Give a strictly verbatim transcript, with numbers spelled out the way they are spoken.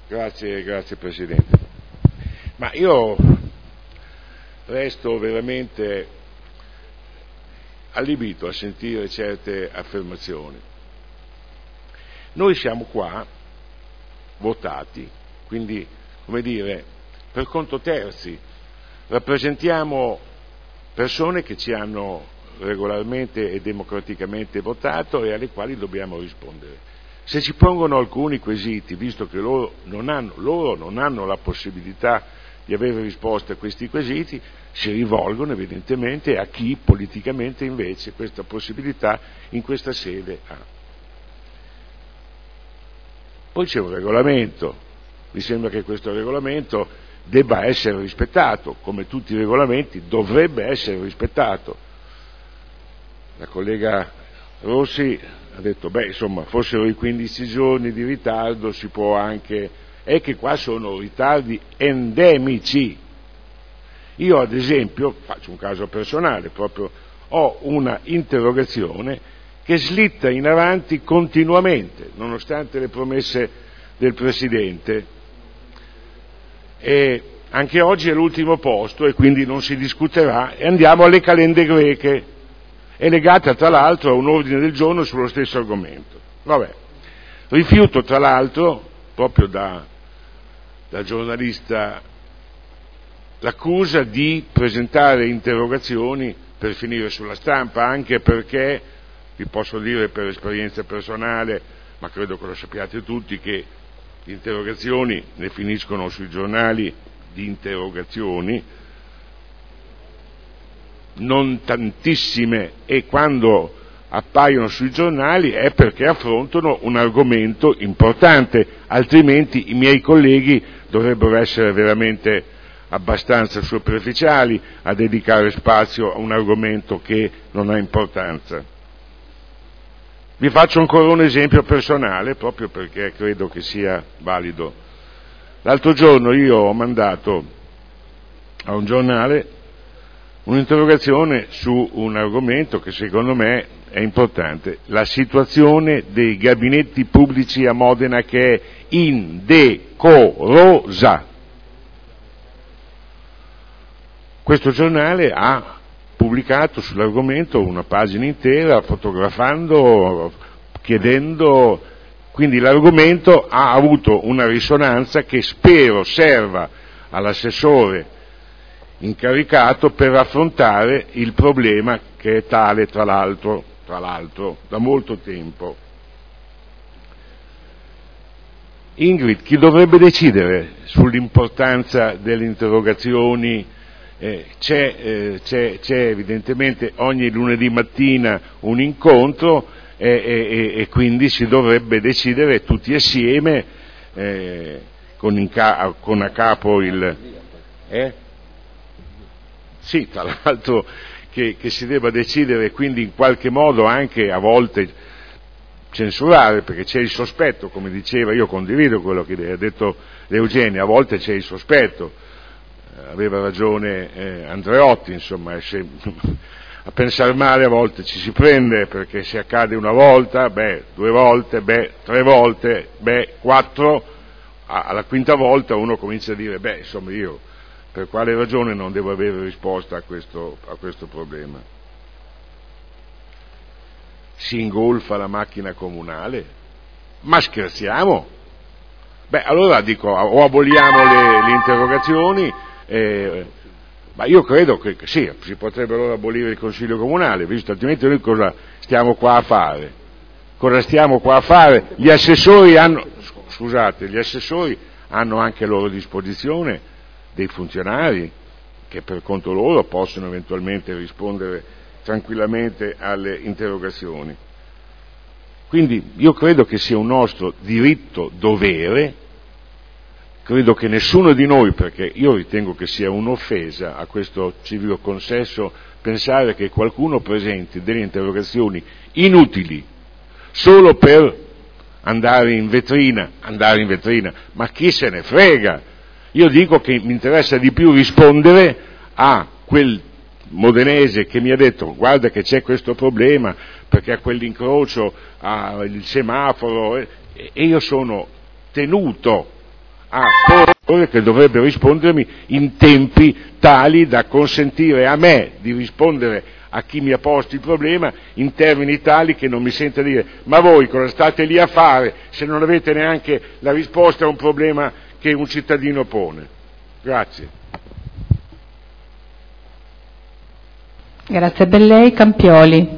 Grazie, grazie Presidente. Ma io resto veramente allibito a sentire certe affermazioni. Noi siamo qua votati, quindi, come dire, per conto terzi, rappresentiamo persone che ci hanno regolarmente e democraticamente votato e alle quali dobbiamo rispondere. Se ci pongono alcuni quesiti, visto che loro non hanno, loro non hanno la possibilità di avere risposte a questi quesiti, si rivolgono evidentemente a chi politicamente invece questa possibilità in questa sede ha. Poi c'è un regolamento, mi sembra che questo regolamento debba essere rispettato, come tutti i regolamenti dovrebbe essere rispettato. La collega Rossi ha detto, beh, insomma, fossero i quindici giorni di ritardo, si può anche... è che qua sono ritardi endemici. Io, ad esempio, faccio un caso personale, proprio ho una interrogazione che slitta in avanti continuamente, nonostante le promesse del Presidente. E anche oggi è l'ultimo posto e quindi non si discuterà, e andiamo alle calende greche. È legata tra l'altro a un ordine del giorno sullo stesso argomento. Vabbè, rifiuto tra l'altro, proprio da, da giornalista, l'accusa di presentare interrogazioni per finire sulla stampa, anche perché, vi posso dire per esperienza personale, ma credo che lo sappiate tutti, che le interrogazioni ne finiscono sui giornali di interrogazioni, non tantissime, e quando appaiono sui giornali è perché affrontano un argomento importante, altrimenti i miei colleghi dovrebbero essere veramente abbastanza superficiali a dedicare spazio a un argomento che non ha importanza. Vi faccio ancora un esempio personale, proprio perché credo che sia valido. L'altro giorno io ho mandato a un giornale un'interrogazione su un argomento che secondo me è importante, la situazione dei gabinetti pubblici a Modena, che è indecorosa. Questo giornale ha pubblicato sull'argomento una pagina intera, fotografando, chiedendo, quindi l'argomento ha avuto una risonanza che spero serva all'assessore incaricato per affrontare il problema, che è tale tra l'altro, tra l'altro da molto tempo. Ingrid, chi dovrebbe decidere sull'importanza delle interrogazioni? Eh, c'è, eh, c'è, c'è evidentemente ogni lunedì mattina un incontro e, e, e quindi si dovrebbe decidere tutti assieme, eh, con, in ca- con a capo il... Eh? Sì, tra l'altro che, che si debba decidere, quindi in qualche modo anche a volte censurare, perché c'è il sospetto, come diceva, io condivido quello che ha detto Eugenia, a volte c'è il sospetto, aveva ragione eh, Andreotti, insomma, se, a pensare male a volte ci si prende, perché se accade una volta, beh, due volte, beh, tre volte, beh, quattro, alla quinta volta uno comincia a dire, beh, insomma, io per quale ragione non devo avere risposta a questo, a questo problema? Si ingolfa la macchina comunale? Ma scherziamo? Beh, allora dico, o aboliamo le, le interrogazioni, eh, ma io credo che sì, si potrebbe allora abolire il Consiglio Comunale, visto, altrimenti noi cosa stiamo qua a fare? Cosa stiamo qua a fare? Gli assessori hanno, scusate, gli assessori hanno anche a loro disposizione dei funzionari che per conto loro possono eventualmente rispondere tranquillamente alle interrogazioni. Quindi io credo che sia un nostro diritto dovere, credo che nessuno di noi, perché io ritengo che sia un'offesa a questo civico consesso pensare che qualcuno presenti delle interrogazioni inutili solo per andare in vetrina, andare in vetrina, ma chi se ne frega? Io dico che mi interessa di più rispondere a quel modenese che mi ha detto guarda che c'è questo problema perché a quell'incrocio ha il semaforo e io sono tenuto ha coloro che dovrebbe rispondermi in tempi tali da consentire a me di rispondere a chi mi ha posto il problema in termini tali che non mi senta dire ma voi cosa state lì a fare se non avete neanche la risposta a un problema che un cittadino pone. Grazie. Grazie a lei. Campioli.